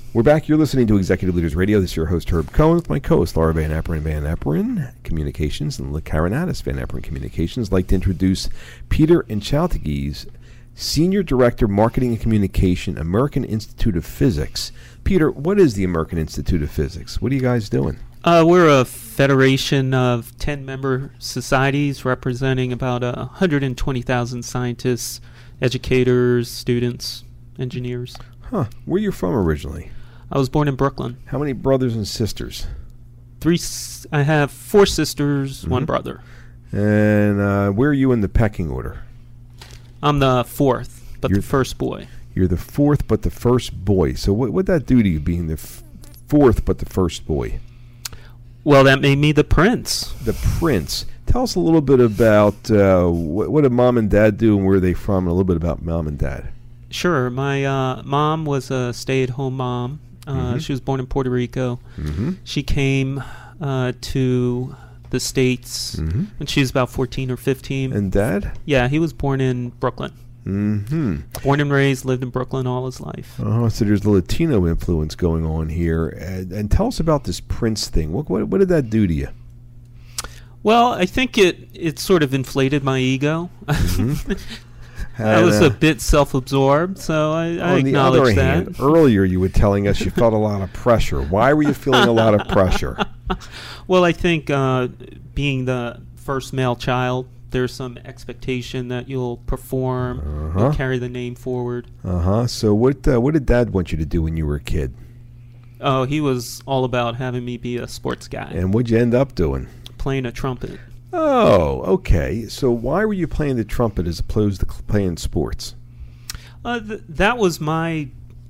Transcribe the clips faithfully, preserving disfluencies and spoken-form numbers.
We're back. You're listening to Executive Leaders Radio. This is your host, Herb Cohen, with my co-host, Laura Van Apperen, Van Apperen Communications, and LeCarinatis, Van Apperen Communications. I'd like to introduce Peter Inchaltigues, Senior Director, Marketing and Communication, American Institute of Physics. Peter, what is the American Institute of Physics? What are you guys doing? Uh, we're a federation of ten member societies representing about uh, one hundred twenty thousand scientists, educators, students, engineers. Huh. Where are you from originally? I was born in Brooklyn. How many brothers and sisters? Three. S- I have four sisters, mm-hmm. one brother. And uh, where are you in the pecking order? I'm the fourth, but you're the first boy. You're the fourth, but the first boy. So what would that do to you, being the f- fourth, but the first boy? Well, that made me the prince. The prince. Tell us a little bit about uh, what, what did mom and dad do, and where are they from, and a little bit about mom and dad. Sure. My uh, mom was a stay-at-home mom. Uh, mm-hmm. She was born in Puerto Rico. Mm-hmm. She came uh, to the States mm-hmm. when she was about fourteen or fifteen. And dad? Yeah, he was born in Brooklyn. Mm-hmm. Born and raised, lived in Brooklyn all his life. Oh, so there's the Latino influence going on here. And, and tell us about this Prince thing. What, what what did that do to you? Well, I think it, it sort of inflated my ego. Mm-hmm. I was uh, a bit self-absorbed, so I, I on the acknowledge other that. hand, earlier you were telling us you felt a lot of pressure. Why were you feeling a lot of pressure? Well, I think uh, being the first male child, there's some expectation that you'll perform uh-huh. and carry the name forward. Uh-huh. So what uh, what did Dad want you to do when you were a kid? Oh, he was all about having me be a sports guy. And what'd you end up doing? Playing a trumpet. Oh, okay. So why were you playing the trumpet as opposed to playing sports? Uh, th- that was my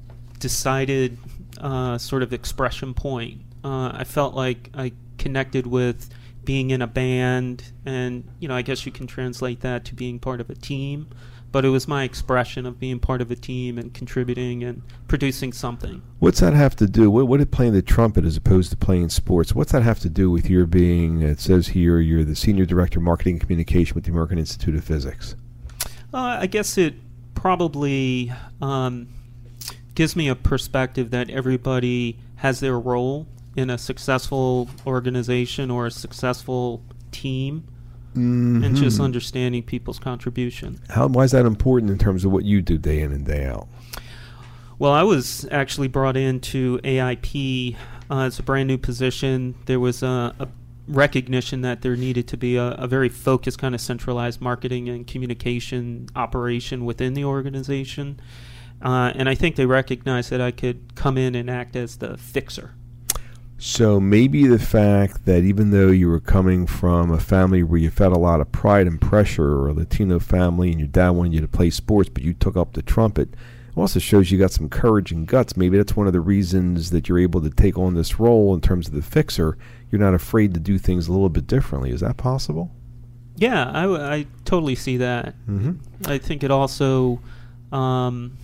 decided uh, sort of expression point. Uh, I felt like I connected with being in a band, and you know, I guess you can translate that to being part of a team. But it was my expression of being part of a team and contributing and producing something. What's that have to do? What, what did playing the trumpet as opposed to playing sports? What's that have to do with your being? It says here you're the Senior Director of Marketing and Communication with the American Institute of Physics. Uh, I guess it probably um, gives me a perspective that everybody has their role in a successful organization or a successful team. Mm-hmm. And just understanding people's contribution. How, why is that important in terms of what you do day in and day out? Well, I was actually brought into A I P uh, as a brand new position. There was a, a recognition that there needed to be a, a very focused kind of centralized marketing and communication operation within the organization. Uh, and I think they recognized that I could come in and act as the fixer. So maybe the fact that even though you were coming from a family where you felt a lot of pride and pressure, or a Latino family, and your dad wanted you to play sports, but you took up the trumpet, it also shows you got some courage and guts. Maybe that's one of the reasons that you're able to take on this role in terms of the fixer. You're not afraid to do things a little bit differently. Is that possible? Yeah, I, w- I totally see that. Mm-hmm. I think it also, um,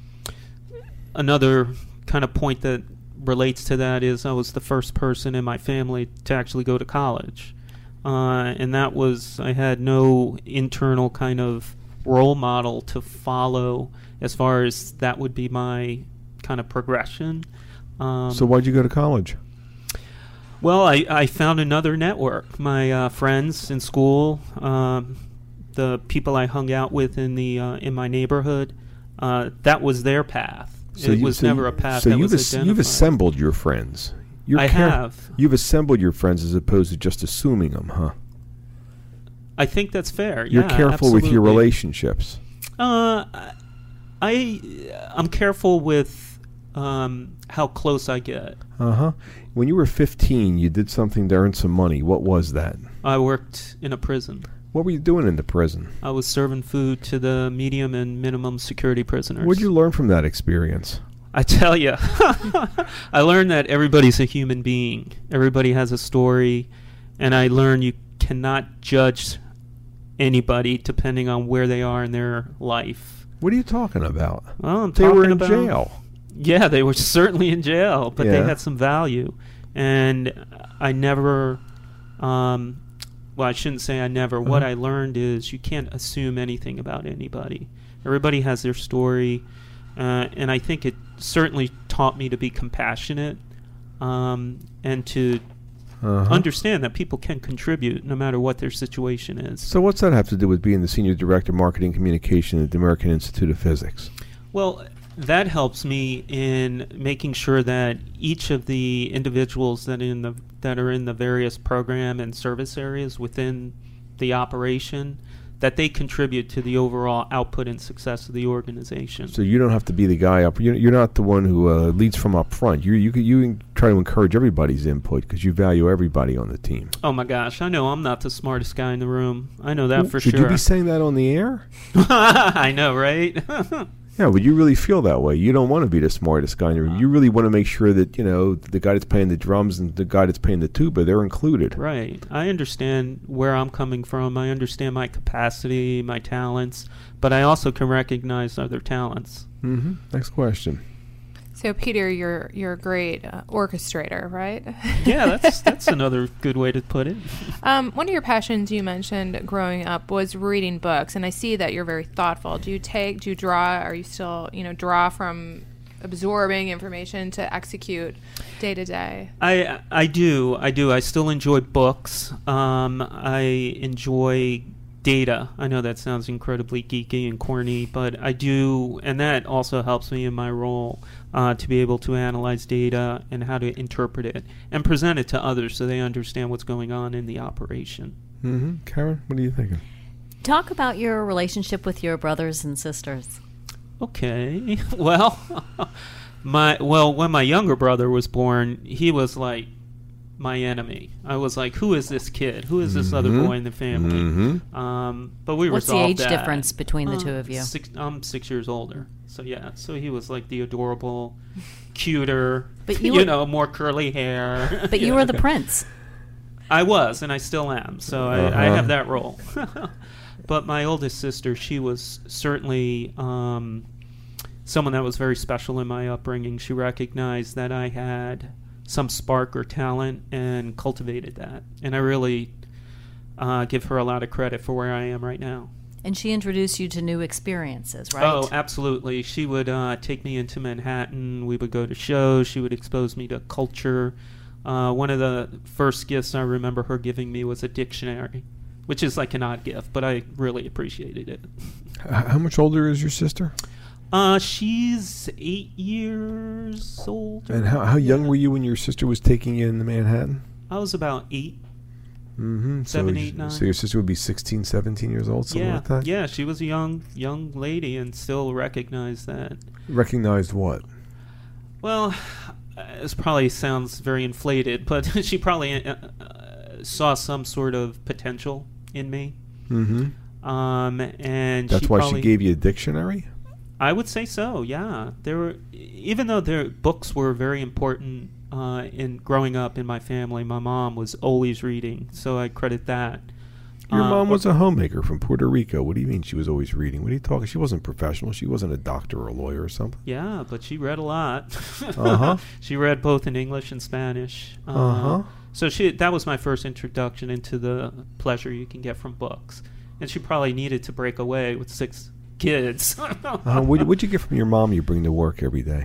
another kind of point that relates to that is I was the first person in my family to actually go to college. Uh, and that was, I had no internal kind of role model to follow as far as that would be my kind of progression. Um, so why'd you go to college? Well, I, I found another network. My uh, friends in school, um, the people I hung out with in the uh, in my neighborhood, uh, that was their path. So it you, was so never you, a path so that you've was as, identified. you've assembled your friends. You're I care- have. You've assembled your friends as opposed to just assuming them, huh? I think that's fair. You're yeah, careful absolutely. with your relationships. Uh, I, I'm careful with um, how close I get. Uh-huh. When you were fifteen, you did something to earn some money. What was that? I worked in a prison. What were you doing in the prison? I was serving food to the medium and minimum security prisoners. What did you learn from that experience? I tell you, I learned that everybody's a human being. Everybody has a story, and I learned you cannot judge anybody depending on where they are in their life. What are you talking about? Well, I'm they talking were in about, jail. Yeah, they were certainly in jail, but yeah. they had some value. And I never, um, well, I shouldn't say I never. Uh-huh. What I learned is you can't assume anything about anybody. Everybody has their story, uh, and I think it certainly taught me to be compassionate um, and to Uh-huh. understand that people can contribute no matter what their situation is. So what's that have to do with being the Senior Director of Marketing Communication at the American Institute of Physics? Well, that helps me in making sure that each of the individuals that in the that are in the various program and service areas within the operation, that they contribute to the overall output and success of the organization. So you don't have to be the guy up. You're, you're not the one who uh, leads from up front. You you could- you try to encourage everybody's input because you value everybody on the team. Oh my gosh, I know I'm not the smartest guy in the room. I know that for Should sure. you be saying that on the air? I know, right? Yeah, but you really feel that way. You don't want to be the smartest guy in the room. You really want to make sure that, you know, the guy that's playing the drums and the guy that's playing the tuba, they're included. Right. I understand where I'm coming from. I understand my capacity, my talents, but I also can recognize other talents. Mm-hmm. Next question. So, Peter, you're you're a great uh, orchestrator, right? Yeah, that's that's another good way to put it. Um, one of your passions you mentioned growing up was reading books, and I see that you're very thoughtful. Do you take, do you draw? Are you still, you know, draw from absorbing information to execute day to day? I I do. I do. I still enjoy books. Um, I enjoy data. I know that sounds incredibly geeky and corny, but I do, and that also helps me in my role uh, to be able to analyze data and how to interpret it and present it to others so they understand what's going on in the operation. Mm-hmm. Karen, what are you thinking? Talk about your relationship with your brothers and sisters. Okay. Well, my well, when my younger brother was born, he was like my enemy. I was like, who is this kid? Who is this Mm-hmm. other boy in the family? Mm-hmm. Um, but we What's the resolved age that. difference between the Uh, two of you? Six, I'm six years older. So yeah, so he was like the adorable, cuter, But you you, were- know, more curly hair. But you Yeah. were the prince. I was, and I still am. So I, I Uh-huh. have that role. But my oldest sister, she was certainly um, someone that was very special in my upbringing. She recognized that I had some spark or talent and cultivated that. And I really uh, give her a lot of credit for where I am right now. And she introduced you to new experiences, right? Oh, absolutely. She would uh, take me into Manhattan. We would go to shows. She would expose me to culture. Uh, one of the first gifts I remember her giving me was a dictionary, which is like an odd gift, but I really appreciated it. H- How much older is your sister? Uh, she's eight years old. And how, how young were you when your sister was taking you into Manhattan? I was about eight. Mm-hmm. Seven, so, eight, nine. So your sister would be sixteen, seventeen years old, something yeah, like that? yeah. She was a young young lady and still recognized that. Recognized what? Well, uh, this probably sounds very inflated, but she probably uh, uh, saw some sort of potential in me. Mm-hmm. Um, and That's she why probably, she gave you a dictionary? I would say so. Yeah, there were, even though their books were very important uh, in growing up in my family. My mom was always reading, so I credit that. Your Uh, mom was a homemaker from Puerto Rico. What do you mean she was always reading? What are you talking? She wasn't professional. She wasn't a doctor or a lawyer or something. Yeah, but she read a lot. Uh-huh. She read both in English and Spanish. Uh, Uh-huh. So she that was my first introduction into the pleasure you can get from books. And she probably needed to break away with six kids. Uh, what, what'd you get from your mom you bring to work every day?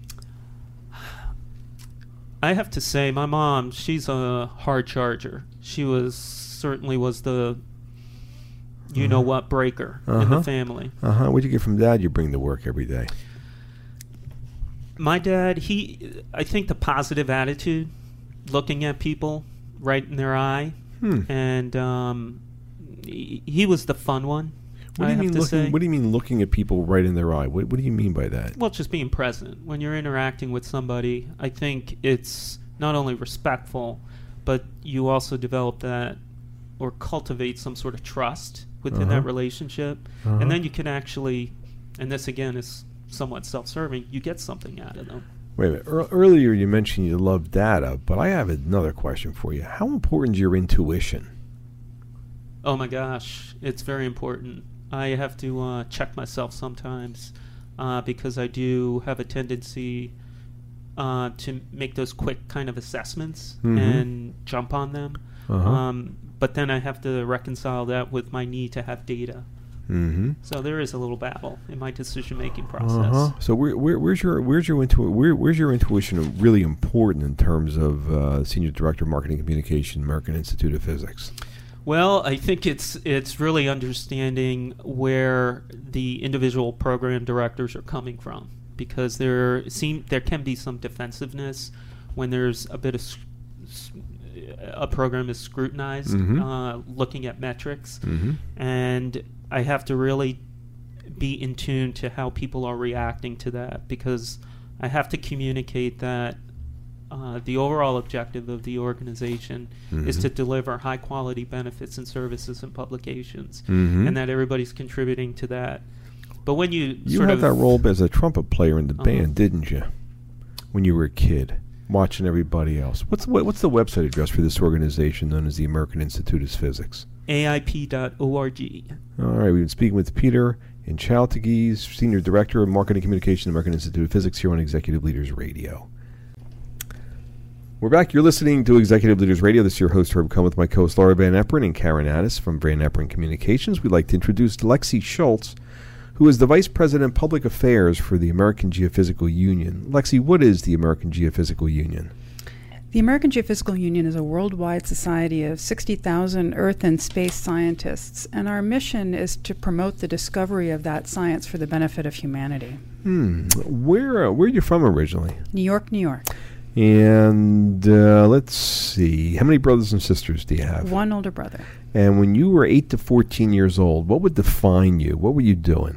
I have to say, my mom, she's a hard charger. She was certainly was the you know what breaker in Uh-huh. the family. Uh-huh. What'd you get from dad you bring to work every day? My dad, he, I think the positive attitude, looking at people right in their eye, Hmm. and um, he, he was the fun one. What do I you have mean to looking? say. What do you mean looking at people right in their eye? What What do you mean by that? Well, just being present. When you're interacting with somebody, I think it's not only respectful, but you also develop that or cultivate some sort of trust within Uh-huh. that relationship. Uh-huh. And then you can actually, and this again is somewhat self-serving, you get something out of them. Wait a minute. Ear- earlier you mentioned you love data, but I have another question for you. How important is your intuition? Oh my gosh, it's very important. I have to uh, check myself sometimes uh, because I do have a tendency uh, to make those quick kind of assessments Mhm. and jump on them. Uh-huh. Um, but then I have to reconcile that with my need to have data Mm-hmm. So there is a little battle in my decision-making process. Uh-huh. So where, where, where's your where's your intu- where, where's your intuition really important in terms of uh, Senior Director of Marketing Communication, American Institute of Physics? Well, I think it's it's really understanding where the individual program directors are coming from, because there seem there can be some defensiveness when there's a bit of s- s- a program is scrutinized, Mm-hmm. uh, looking at metrics, Mm-hmm. and I have to really be in tune to how people are reacting to that, because I have to communicate that uh, the overall objective of the organization Mm-hmm. is to deliver high quality benefits and services and publications, Mm-hmm. and that everybody's contributing to that. But when you, You sort had of that role as a trumpet player in the Uh-huh. band, didn't you? When you were a kid, watching everybody else. What's what, what's the website address for this organization known as the American Institute of Physics? A I P dot org. All right, we've been speaking with Peter Inchaltagis, Senior Director of Marketing Communication, American Institute of Physics, here on Executive Leaders Radio. We're back. You're listening to Executive Leaders Radio. This is your host, Herb Cohen, with my co-host, Laura Van Eperen and Karen Addis from Van Eperen Communications. We'd like to introduce Lexi Schultz, who is the Vice President of Public Affairs for the American Geophysical Union. Lexi, what is the American Geophysical Union? The American Geophysical Union is a worldwide society of sixty thousand Earth and space scientists, and our mission is to promote the discovery of that science for the benefit of humanity. Hmm. Where, uh, where are you from originally? New York, New York. And uh, let's see. How many brothers and sisters do you have? One older brother. And when you were eight to fourteen years old, what would define you? What were you doing?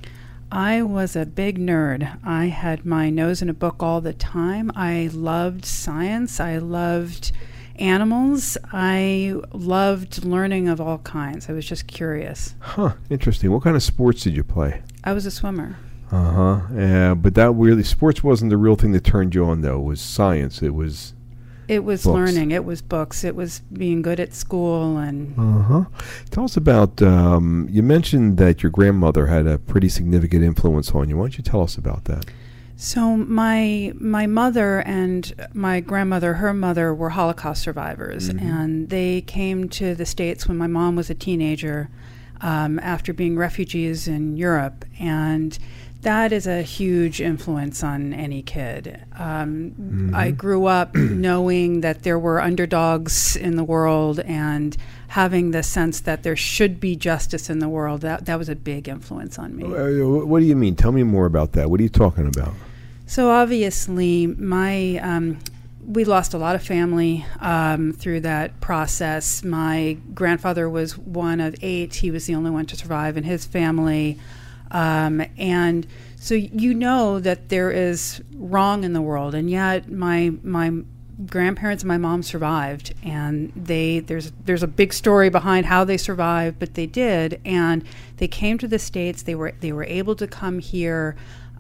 I was a big nerd. I had my nose in a book all the time. I loved science. I loved animals. I loved learning of all kinds. I was just curious. Huh. Interesting. What kind of sports did you play? I was a swimmer. Uh-huh. Uh, but that really, sports wasn't the real thing that turned you on, though. It was science. It was... It was Books. learning. It was books. It was being good at school. And Uh-huh. Tell us about, um, you mentioned that your grandmother had a pretty significant influence on you. Why don't you tell us about that? so my my mother and my grandmother, her mother, were Holocaust survivors, Mhm. and they came to the States when my mom was a teenager, um, after being refugees in Europe, and that is a huge influence on any kid. Um, Mhm. I grew up knowing that there were underdogs in the world and having the sense that there should be justice in the world. That that was a big influence on me. Uh, what do you mean? Tell me more about that. What are you talking about? So obviously, my um, we lost a lot of family um, through that process. My grandfather was one of eight. He was the only one to survive in his family. Um, and so you know that there is wrong in the world, and yet my my grandparents and my mom survived, and they there's there's a big story behind how they survived, but they did, and they came to the States. They were they were able to come here.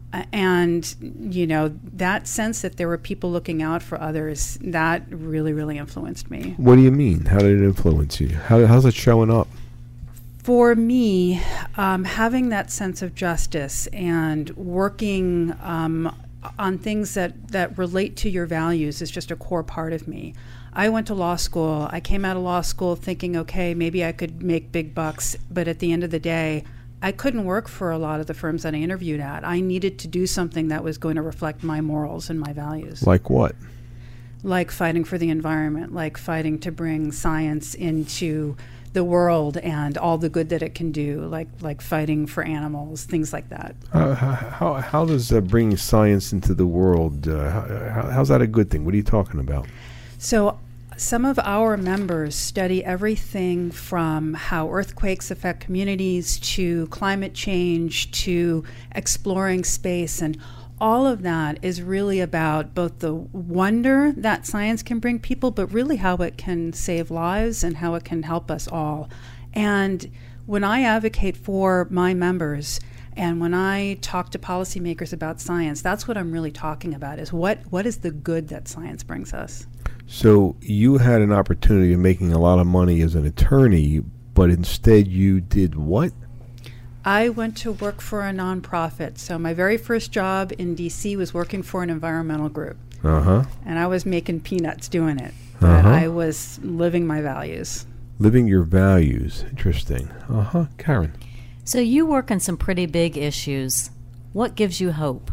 And, you know, that sense that there were people looking out for others, that really, really influenced me. What do you mean? How did it influence you? How, how's it showing up? For me, um, having that sense of justice and working um, on things that, that relate to your values is just a core part of me. I went to law school. I came out of law school thinking, okay, maybe I could make big bucks, but at the end of the day, I couldn't work for a lot of the firms that I interviewed at. I needed to do something that was going to reflect my morals and my values. Like what? Like fighting for the environment, like fighting to bring science into the world and all the good that it can do, like like fighting for animals, things like that. Uh, how, how does uh, bringing science into the world, uh, how, how's that a good thing? What are you talking about? So some of our members study everything from how earthquakes affect communities to climate change to exploring space, and all of that is really about both the wonder that science can bring people, but really how it can save lives and how it can help us all. And when I advocate for my members and when I talk to policymakers about science, that's what I'm really talking about, is what, what is the good that science brings us. So you had an opportunity of making a lot of money as an attorney, but instead you did what? I went to work for a nonprofit. So my very first job in D C was working for an environmental group. Uh-huh. And I was making peanuts doing it. But Uh-huh. I was living my values. Living your values. Interesting. Uh-huh. Karen. So you work on some pretty big issues. What gives you hope?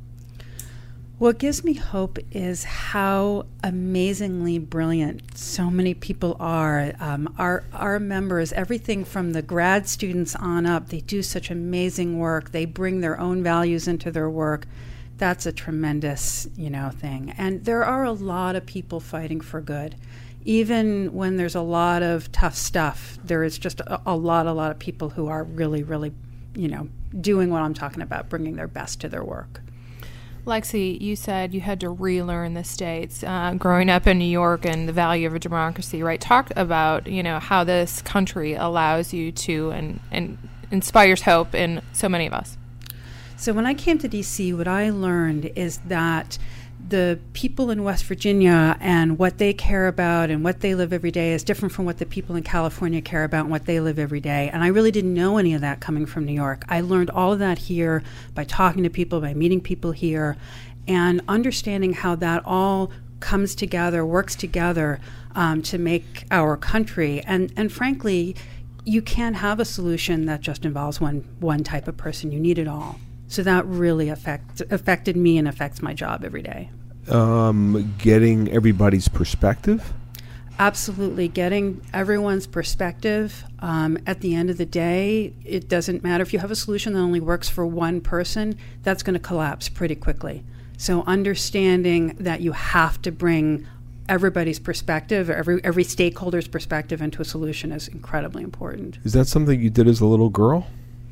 What gives me hope is how amazingly brilliant so many people are. Um, our our members, everything from the grad students on up, they do such amazing work. They bring their own values into their work. That's a tremendous, you know, thing. And there are a lot of people fighting for good. Even when there's a lot of tough stuff, there is just a, a lot, a lot of people who are really, really, you know, doing what I'm talking about, bringing their best to their work. Lexi, you said you had to relearn the states, uh, growing up in New York and the value of a democracy, right? Talk about, you know, how this country allows you to and, and inspires hope in so many of us. So when I came to D C, what I learned is that the people in West Virginia and what they care about and what they live every day is different from what the people in California care about and what they live every day. And I really didn't know any of that coming from New York. I learned all of that here by talking to people, by meeting people here, and understanding how that all comes together, works together um, to make our country. And, and frankly, you can't have a solution that just involves one, one type of person. You need it all. So that really affect, affected me and affects my job every day. Um, getting everybody's perspective? Absolutely. Getting everyone's perspective. Um, at the end of the day, it doesn't matter. If you have a solution that only works for one person, that's going to collapse pretty quickly. So understanding that you have to bring everybody's perspective, every every stakeholder's perspective into a solution is incredibly important. Is that something you did as a little girl?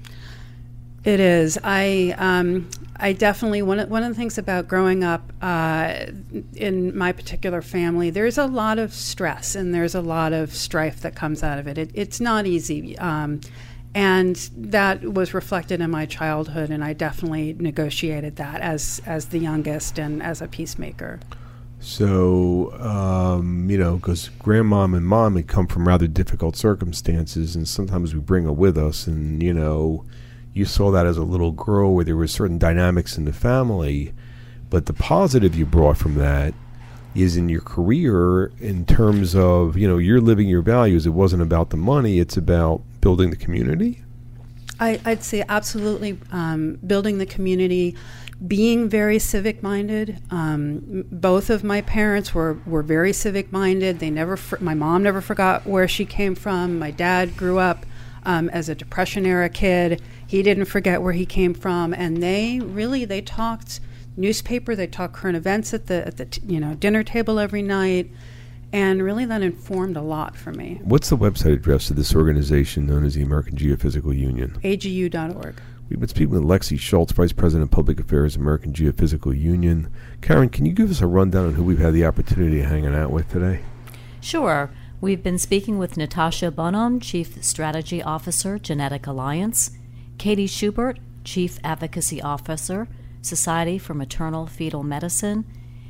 It is. I um, I definitely, one of, one of the things about growing up uh, in my particular family, there's a lot of stress and there's a lot of strife that comes out of it. it it's not easy. Um, and that was reflected in my childhood, and I definitely negotiated that as, as the youngest and as a peacemaker. So, um, you know, because grandmom and mom had come from rather difficult circumstances, and sometimes we bring it with us, and, you know, you saw that as a little girl where there were certain dynamics in the family, but the positive you brought from that is in your career in terms of, you know, you're living your values. It wasn't about the money. It's about building the community. I, I'd say absolutely um, building the community, being very civic-minded. Um, both of my parents were, were very civic-minded. They never, fr- my mom never forgot where she came from. My dad grew up um, as a Depression-era kid. He didn't forget where he came from, and they really they talked newspaper. They talked current events at the at the t- you know dinner table every night, and really that informed a lot for me. What's the website address of this organization known as the American Geophysical Union? A G U dot org. We've been speaking with Lexi Schultz, Vice President of Public Affairs, American Geophysical Union. Karen, can you give us a rundown on who we've had the opportunity of hanging out with today? Sure. We've been speaking with Natasha Bonham, Chief Strategy Officer, Genetic Alliance, Katie Schubert, Chief Advocacy Officer, Society for Maternal Fetal Medicine,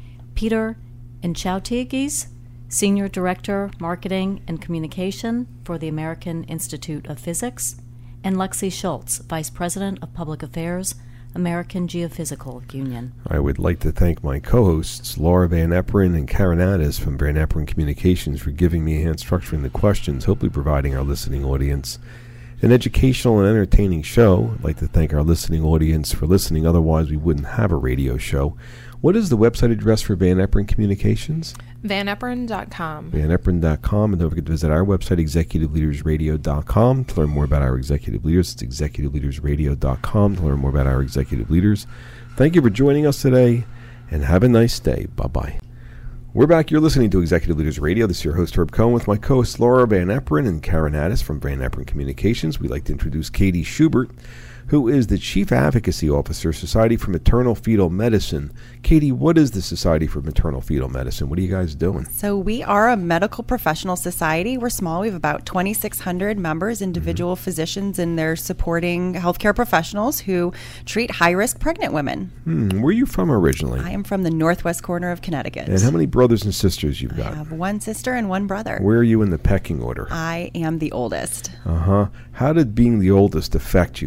Peter Inchautigis, Senior Director, Marketing and Communication for the American Institute of Physics, and Lexi Schultz, Vice President of Public Affairs, American Geophysical Union. I would like to thank my co-hosts, Laura Van Eperen and Karen Addis from Van Eperen Communications, for giving me a hand structuring the questions, hopefully providing our listening audience an educational and entertaining show. I'd like to thank our listening audience for listening. Otherwise, we wouldn't have a radio show. What is the website address for Van Eperen Communications? van eperen dot com. van eperen dot com. And don't forget to visit our website, executive leaders radio dot com, to learn more about our executive leaders. It's executive leaders radio dot com to learn more about our executive leaders. Thank you for joining us today, and have a nice day. Bye-bye. We're back. You're listening to Executive Leaders Radio. This is your host, Herb Cohen, with my co-hosts Laura Van Eperen and Karen Addis from Van Eperen Communications. We'd like to introduce Katie Schubert, who is the Chief Advocacy Officer, Society for Maternal Fetal Medicine. Katie, what is the Society for Maternal Fetal Medicine? What are you guys doing? So we are a medical professional society. We're small. We have about twenty-six hundred members, individual mm-hmm. physicians, and they're supporting healthcare professionals who treat high-risk pregnant women. Hmm. Where are you from originally? I am from the northwest corner of Connecticut. And how many brothers and sisters you've got? I have one sister and one brother. Where are you in the pecking order? I am the oldest. Uh-huh. How did being the oldest affect you? What's that tell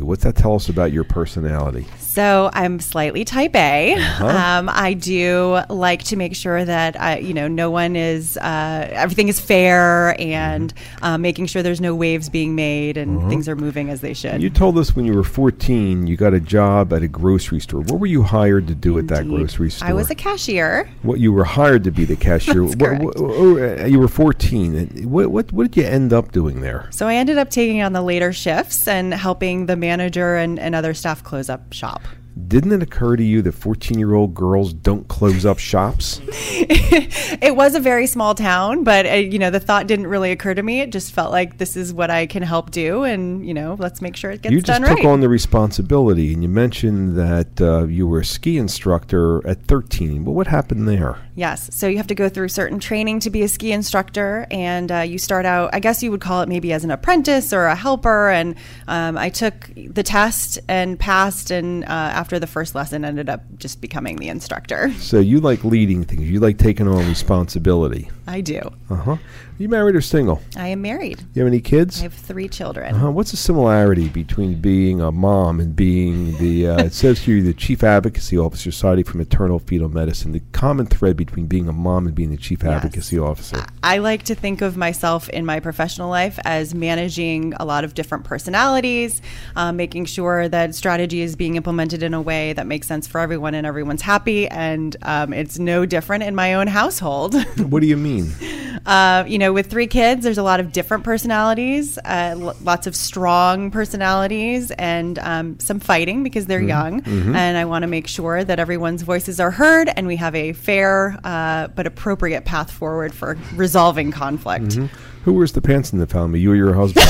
tell us about your personality. So I'm slightly type A. Uh-huh. Um, I do like to make sure that I, you know, no one is, uh, everything is fair, and Mm-hmm. uh, making sure there's no waves being made and Uh-huh. things are moving as they should. You told us when you were fourteen, you got a job at a grocery store. What were you hired to do at that Indeed. grocery store? I was a cashier. What you were hired to be the cashier? That's What- correct. what- oh, uh, you were fourteen. And What, what what did you end up doing there? So I ended up taking on the later shifts and helping the manager and, and other staff close up shop. Didn't it occur to you that fourteen-year-old girls don't close up shops? It was a very small town, but uh, you know, the thought didn't really occur to me. It just felt like this is what I can help do, and you know, let's make sure it gets You just done took right. on the responsibility, and you mentioned that uh, you were a ski instructor at thirteen. Well, what happened there? Yes, so you have to go through certain training to be a ski instructor, and uh, you start out, I guess you would call it maybe as an apprentice or a helper, and um, I took the test and passed, and uh, after the first lesson ended up just becoming the instructor. So you like leading things. You like taking on responsibility. I do. Uh-huh. You married or single? I am married. You have any kids? I have three children. Uh-huh. What's the similarity between being a mom and being the, uh, it says here, the Chief Advocacy Officer, Society for Maternal Fetal Medicine, the common thread between being a mom and being the Chief Yes. Advocacy Officer? I like to think of myself in my professional life as managing a lot of different personalities, uh, making sure that strategy is being implemented in a way that makes sense for everyone and everyone's happy. And um, it's no different in my own household. What do you mean? Uh, you know, with three kids, there's a lot of different personalities, uh, l- lots of strong personalities, and um, some fighting because they're young. And I want to make sure that everyone's voices are heard and we have a fair uh, but appropriate path forward for resolving conflict. Who wears the pants in the family, you or your husband?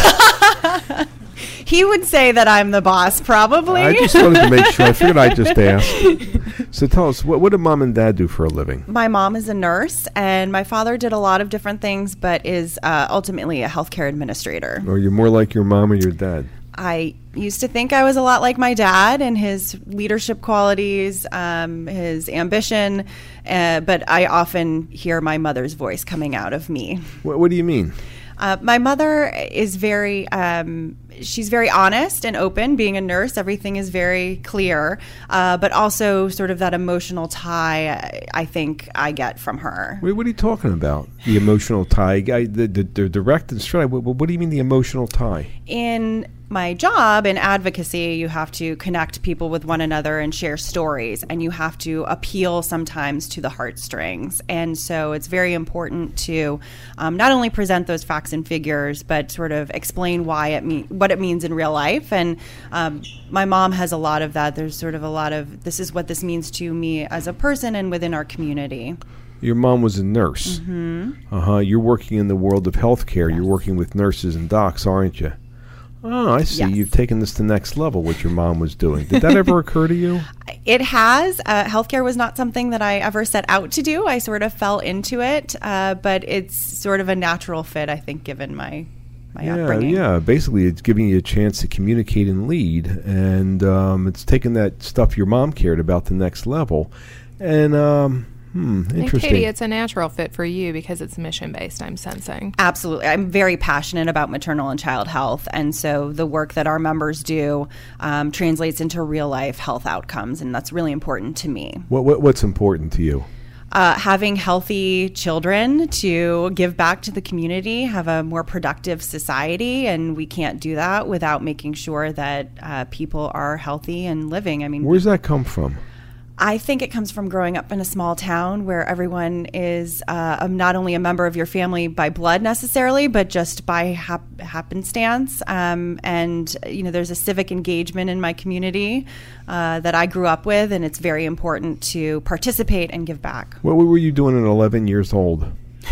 He would say that I'm the boss, probably. I just wanted to make sure. I figured I'd just ask. So tell us, what, what do mom and dad do for a living? My mom is a nurse, and my father did a lot of different things, but is uh, ultimately a healthcare administrator. Or you're more like your mom or your dad? I used to think I was a lot like my dad and his leadership qualities, um, his ambition, uh, but I often hear my mother's voice coming out of me. What, what do you mean? Uh, my mother is very, um, she's very honest and open. Being a nurse, everything is very clear, uh, but also sort of that emotional tie I think I get from her. Wait, what are you talking about? The emotional tie? I, the, the, the direct and straight. What, what do you mean the emotional tie? In my job in advocacy, you have to connect people with one another and share stories, and you have to appeal sometimes to the heartstrings. And so it's very important to um, not only present those facts and figures, but sort of explain why it mean what it means in real life. And um, my mom has a lot of that. There's sort of a lot of, this is what this means to me as a person and within our community. Your mom was a nurse. Mm-hmm. Uh-huh. You're working in the world of healthcare. Yes. You're working with nurses and docs, aren't you? Oh, I see. Yes. You've taken this to the next level, what your mom was doing. Did that ever occur to you? It has. Uh, healthcare was not something that I ever set out to do. I sort of fell into it, uh, but it's sort of a natural fit, I think, given my my Yeah, upbringing. yeah. Basically, it's giving you a chance to communicate and lead, and um, it's taking that stuff your mom cared about to the next level. And um, hmm, And interesting. Katie, it's a natural fit for you because it's mission based, I'm sensing. Absolutely. I'm very passionate about maternal and child health. And so the work that our members do um, translates into real life health outcomes. And that's really important to me. what, what what's important to you? Uh, having healthy children to give back to the community, have a more productive society. And we can't do that without making sure that uh, people are healthy and living. I mean, Where's that come from? I think it comes from growing up in a small town where everyone is uh, um, not only a member of your family by blood necessarily, but just by hap- happenstance. Um, and, you know, there's a civic engagement in my community uh, that I grew up with, and it's very important to participate and give back. What were you doing at eleven years old?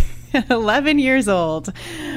eleven years old. Uh,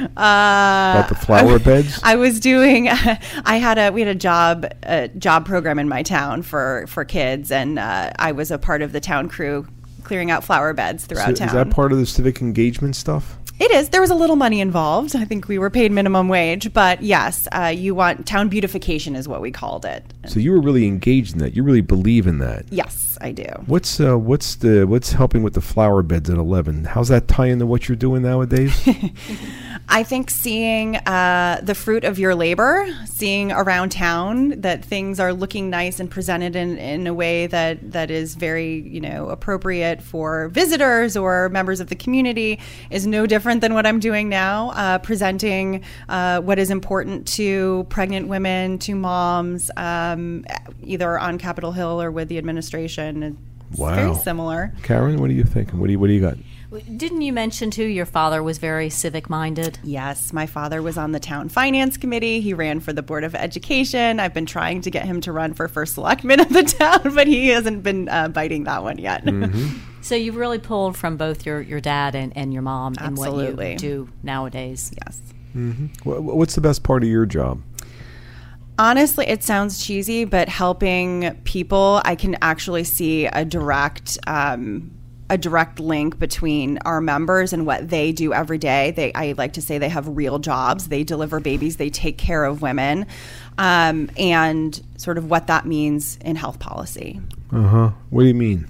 About the flower beds? I was doing, I had a, we had a job, a job program in my town for, for kids. And uh, I was a part of the town crew clearing out flower beds throughout So town. is that part of the civic engagement stuff? It is. There was a little money involved. I think we were paid minimum wage, but yes, uh, you want town beautification is what we called it. So you were really engaged in that. You really believe in that. Yes, I do. What's uh, what's the what's helping with the flower beds at eleven? How's that tie into what you're doing nowadays? I think seeing uh, the fruit of your labor, seeing around town that things are looking nice and presented in, in a way that, that is very, you know, appropriate for visitors or members of the community is no different than what I'm doing now, uh, presenting uh, what is important to pregnant women, to moms, um, either on Capitol Hill or with the administration. It's wow. very similar. Karen, what do you think? What do you, what do you got? Didn't you mention, too, your father was very civic-minded? Yes, my father was on the town finance committee. He ran for the Board of Education. I've been trying to get him to run for first selectman of the town, but he hasn't been uh, biting that one yet. Mm-hmm. So you've really pulled from both your, your dad and, and your mom in what Absolutely. you do nowadays. Yes. Mm-hmm. What's the best part of your job? Honestly, it sounds cheesy, but helping people, I can actually see a direct um, a direct link between our members and what they do every day. They, I like to say they have real jobs. They deliver babies. They take care of women, um, and sort of what that means in health policy. Uh-huh. What do you mean?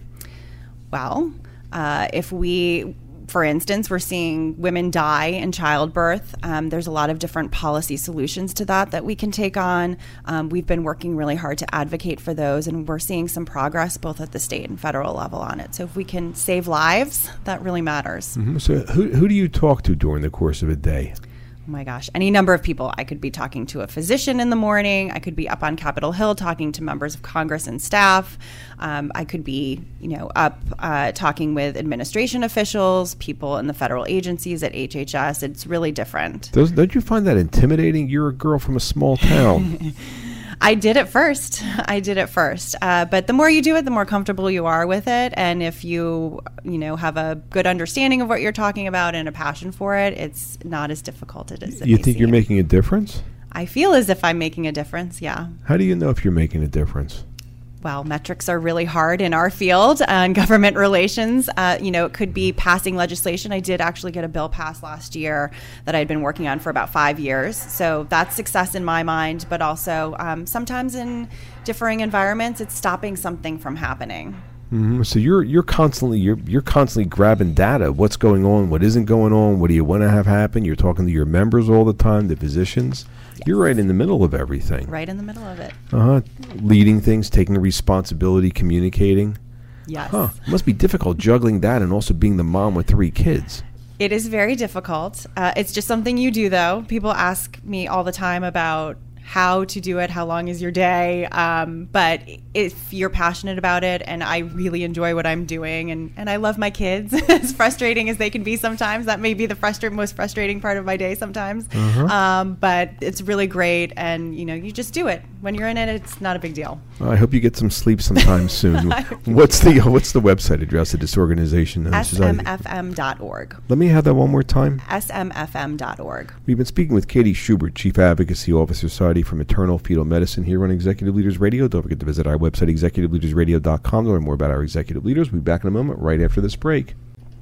Well, uh, if we... For instance, we're seeing women die in childbirth. Um, there's a lot of different policy solutions to that that we can take on. Um, we've been working really hard to advocate for those, and we're seeing some progress both at the state and federal level on it. So if we can save lives, that really matters. Mm-hmm. So who, who do you talk to during the course of a day? Oh my gosh, any number of people. I could be talking to a physician in the morning. I could be up on Capitol Hill talking to members of Congress and staff. Um, I could be, you know, up uh, talking with administration officials, people in the federal agencies at H H S. It's really different. Does, don't you find that intimidating? You're a girl from a small town. I did it first. I did it first. Uh, but the more you do it, the more comfortable you are with it. And if you, you know, have a good understanding of what you're talking about and a passion for it, it's not as difficult as it You may think you're seem. making a difference? I feel as if I'm making a difference, yeah. How do you know if you're making a difference? Well, metrics are really hard in our field and government relations. Uh, you know, it could be passing legislation. I did actually get a bill passed last year that I'd been working on for about five years. So that's success in my mind, but also um, sometimes in differing environments, it's stopping something from happening. Mm-hmm. So you're you're constantly you're you're constantly grabbing data. What's going on? What isn't going on? What do you want to have happen? You're talking to your members all the time, the physicians. Yes. You're right in the middle of everything. Right in the middle of it. Uh huh. Leading things, taking responsibility, communicating. Yes. Huh. It must be difficult juggling that and also being the mom with three kids. It is very difficult. Uh, it's just something you do, though. People ask me all the time about how to do it, how long is your day, um, but if you're passionate about it, and I really enjoy what I'm doing, and, and I love my kids, as frustrating as they can be sometimes, that may be the frustra- most frustrating part of my day sometimes, uh-huh. um, but it's really great, and you know, you just do it. When you're in it, it's not a big deal. I hope you get some sleep sometime soon. What's the what's the website address of this organization? S M F M dot org. Let me have that one more time. S M F M dot org. We've been speaking with Katie Schubert, Chief Advocacy Officer, Society for Maternal Fetal Medicine here on Executive Leaders Radio. Don't forget to visit our website, executive leaders radio dot com, to learn more about our executive leaders. We'll be back in a moment right after this break.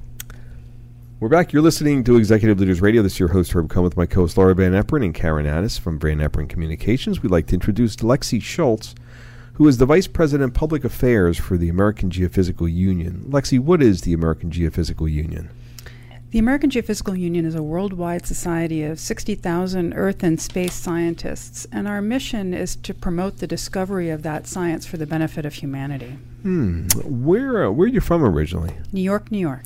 We're back. You're listening to Executive Leaders Radio. This is your host, Herb Cohen, with my co-host, Laura Van Eperen and Karen Addis from Van Eperen Communications. We'd like to introduce Lexi Schultz, who is the Vice President of Public Affairs for the American Geophysical Union. Lexi, what is the American Geophysical Union? The American Geophysical Union is a worldwide society of sixty thousand Earth and space scientists, and our mission is to promote the discovery of that science for the benefit of humanity. Hmm. Where, uh, where are you from originally? New York, New York.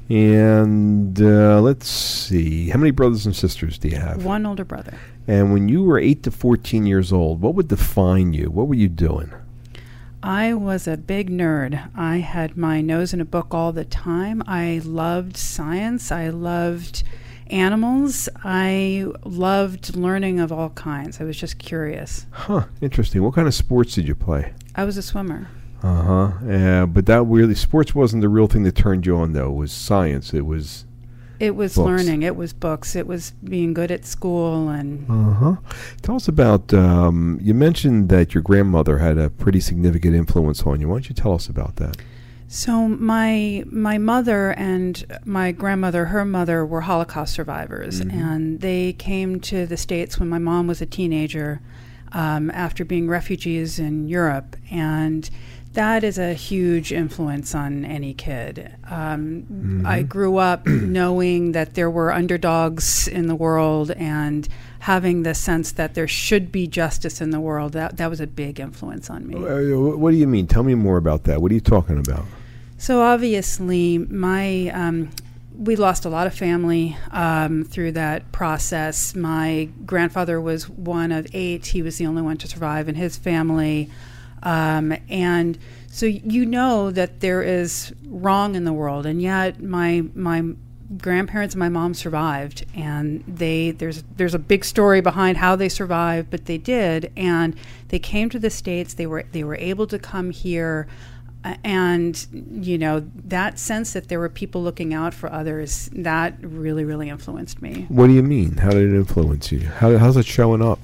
And uh, let's see, how many brothers and sisters do you have? One older brother. And when you were eight to fourteen years old, what would define you? What were you doing? I was a big nerd. I had my nose in a book all the time. I loved science. I loved animals. I loved learning of all kinds. I was just curious. Huh, interesting. What kind of sports did you play? I was a swimmer. Uh-huh. Uh, but that really, sports wasn't the real thing that turned you on, though. It was science. It was It was books. learning. It was books. It was being good at school. And Uh-huh. Tell us about, um, you mentioned that your grandmother had a pretty significant influence on you. Why don't you tell us about that? So my my mother and my grandmother, her mother, were Holocaust survivors, Mm-hmm. and they came to the States when my mom was a teenager, um, after being refugees in Europe, and That is a huge influence on any kid. Um, Mm-hmm. I grew up knowing that there were underdogs in the world and having the sense that there should be justice in the world. That that was a big influence on me. Uh, what do you mean? Tell me more about that. What are you talking about? So obviously, my um, we lost a lot of family um, through that process. My grandfather was one of eight. He was the only one to survive in his family. Um, and so you know that there is wrong in the world, and yet my my grandparents and my mom survived, and they there's there's a big story behind how they survived, but they did, and they came to the States. They were they were able to come here, uh, and you know that sense that there were people looking out for others, that really really influenced me. What do you mean? How did it influence you? How how's it showing up?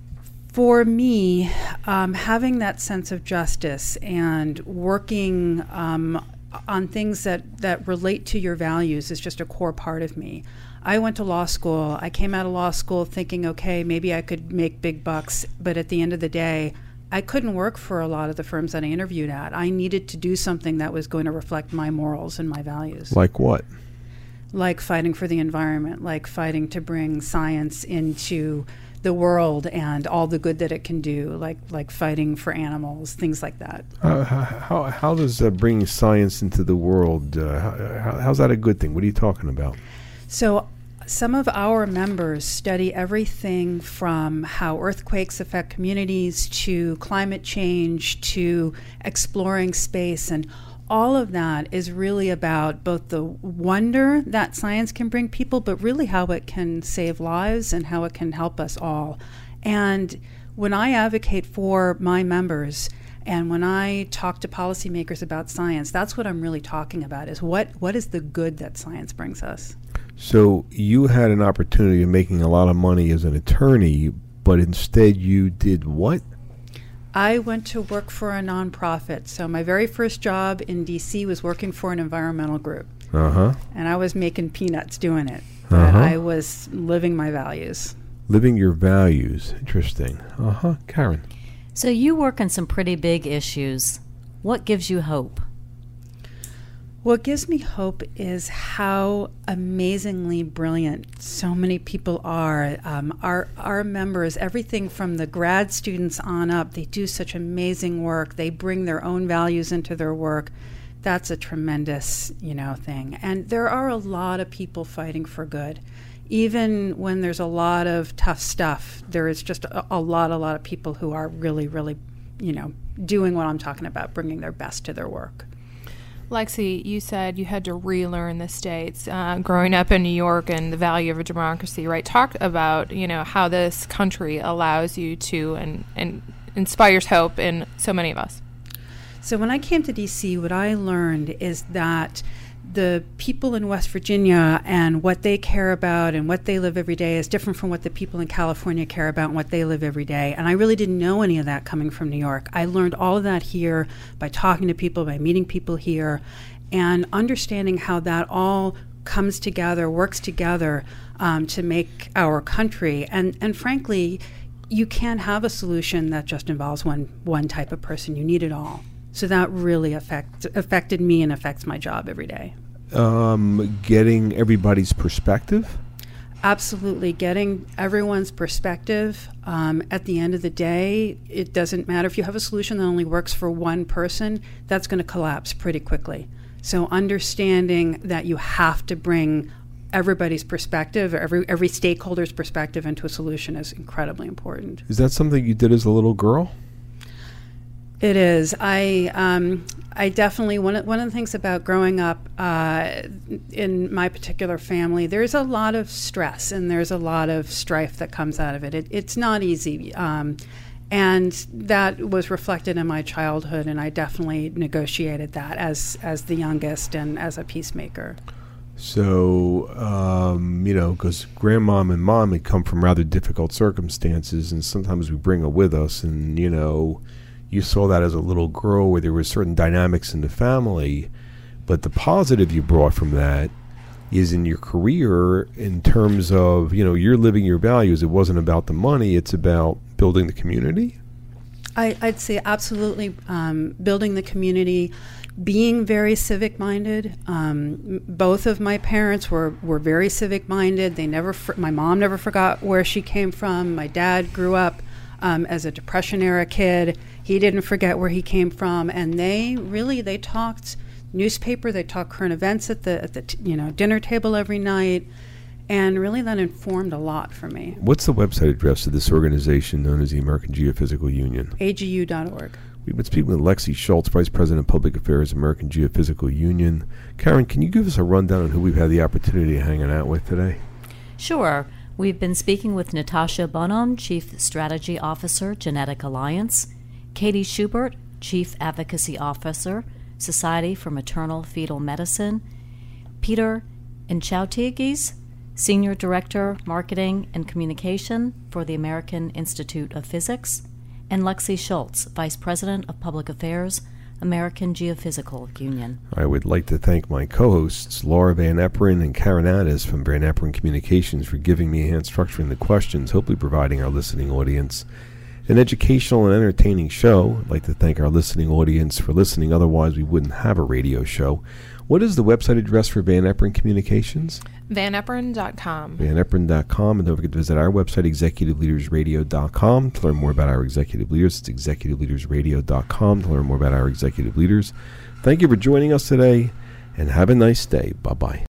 For me, um, having that sense of justice and working um, on things that, that relate to your values is just a core part of me. I went to law school. I came out of law school thinking, okay, maybe I could make big bucks, but at the end of the day, I couldn't work for a lot of the firms that I interviewed at. I needed to do something that was going to reflect my morals and my values. Like what? Like fighting for the environment, like fighting to bring science into the world and all the good that it can do, like like fighting for animals, things like that. Uh, how how does uh, bringing science into the world, uh, how, how's that a good thing? What are you talking about? So some of our members study everything from how earthquakes affect communities to climate change to exploring space, and all of that is really about both the wonder that science can bring people, but really how it can save lives and how it can help us all. And when I advocate for my members and when I talk to policymakers about science, that's what I'm really talking about, is what, what is the good that science brings us. So you had an opportunity of making a lot of money as an attorney, but instead you did what? I went to work for a nonprofit. So my very first job in D C was working for an environmental group. Uh-huh. And I was making peanuts doing it. But Uh-huh. I was living my values. Living your values. Interesting. Uh-huh. Karen. So you work on some pretty big issues. What gives you hope? What gives me hope is how amazingly brilliant so many people are. Um, our our members, everything from the grad students on up, they do such amazing work. They bring their own values into their work. That's a tremendous, you know, thing. And there are a lot of people fighting for good. Even when there's a lot of tough stuff, there is just a, a lot, a lot of people who are really, really, you know, doing what I'm talking about, bringing their best to their work. Lexi, you said you had to relearn the states. Uh, growing up in New York and the value of a democracy, right? Talk about, you know, how this country allows you to and, and inspires hope in so many of us. So when I came to D C, what I learned is that the people in West Virginia and what they care about and what they live every day is different from what the people in California care about and what they live every day. And I really didn't know any of that coming from New York. I learned all of that here by talking to people, by meeting people here, and understanding how that all comes together, works together um, to make our country. And, and frankly, you can't have a solution that just involves one, one type of person. You need it all. So that really affect, affected me and affects my job every day. Um, getting everybody's perspective? Absolutely. Getting everyone's perspective. Um, at the end of the day, it doesn't matter if you have a solution that only works for one person, that's going to collapse pretty quickly. So understanding that you have to bring everybody's perspective, every every stakeholder's perspective into a solution is incredibly important. Is that something you did as a little girl? It is. I um, I definitely, one of, one of the things about growing up uh, in my particular family, there's a lot of stress and there's a lot of strife that comes out of it. it it's not easy. Um, and that was reflected in my childhood, and I definitely negotiated that as, as the youngest and as a peacemaker. So, um, you know, because grandmom and mom had come from rather difficult circumstances, and sometimes we bring it with us, and, you know, you saw that as a little girl where there were certain dynamics in the family, but the positive you brought from that is in your career in terms of, you know, you're living your values. It wasn't about the money, it's about building the community. I, I'd say absolutely um, building the community, being very civic-minded. Um, both of my parents were, were very civic-minded. They never, fr- my mom never forgot where she came from. My dad grew up um, as a Depression-era kid. He didn't forget where he came from, and they really they talked newspaper. They talked current events at the at the t- you know dinner table every night. And really that informed a lot for me. What's the website address of this organization known as the American Geophysical Union? A G U dot org. We've been speaking with Lexi Schultz, Vice President of Public Affairs, American Geophysical Union. Karen, can you give us a rundown on who we've had the opportunity of hanging out with today? Sure. We've been speaking with Natasha Bonham, Chief Strategy Officer, Genetic Alliance, Katie Schubert, Chief Advocacy Officer, Society for Maternal Fetal Medicine, Peter Inchautigis, Senior Director, Marketing and Communication for the American Institute of Physics, and Lexi Schultz, Vice President of Public Affairs, American Geophysical Union. I would like to thank my co-hosts, Laura Van Eperen and Karen Addis from Van Eperen Communications, for giving me a hand structuring the questions, hopefully providing our listening audience an educational and entertaining show. I'd like to thank our listening audience for listening, otherwise we wouldn't have a radio show. What is the website address for Van Eperen Communications? van eperen dot com. van eperen dot com, and don't forget to visit our website, executive leaders radio dot com, to learn more about our executive leaders. It's executive leaders radio dot com to learn more about our executive leaders. Thank you for joining us today, and have a nice day. Bye-bye.